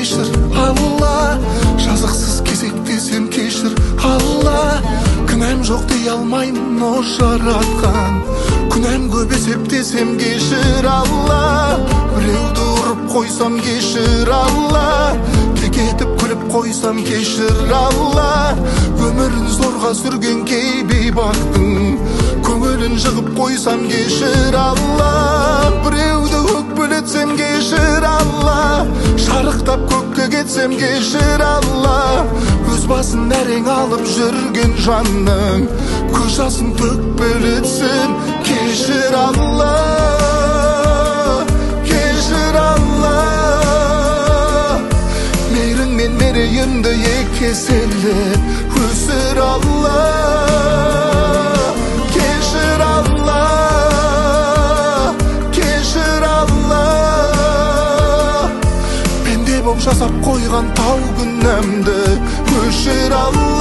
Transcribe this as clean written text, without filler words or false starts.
кешір Алла, жазықсыз кезектесем кешір Алла, күнәм жоқ дей алмаймын о жаратқан, күнәм көп есептесем кешір Алла, біреуді ұрып қойсам кешір Алла, кекетіп күліп қойсам кешір Алла, өмірін зорға сүрген кей бейбақтың көңілін жығып қойсам кешір Алла, біреуді өкпелетсем кешір Алла, шарықтап көкке кетсем кешір Алла, өз басын әрең алып жүрген жанның көз жасын төкпелетсем кешір Алла, кешір Алла, мейіріңмен мерейімді екі еселеп өсір Алла, кешір Алла, кешір Алла, пенде боп жасап қойған тау күнәмді өшір Алла.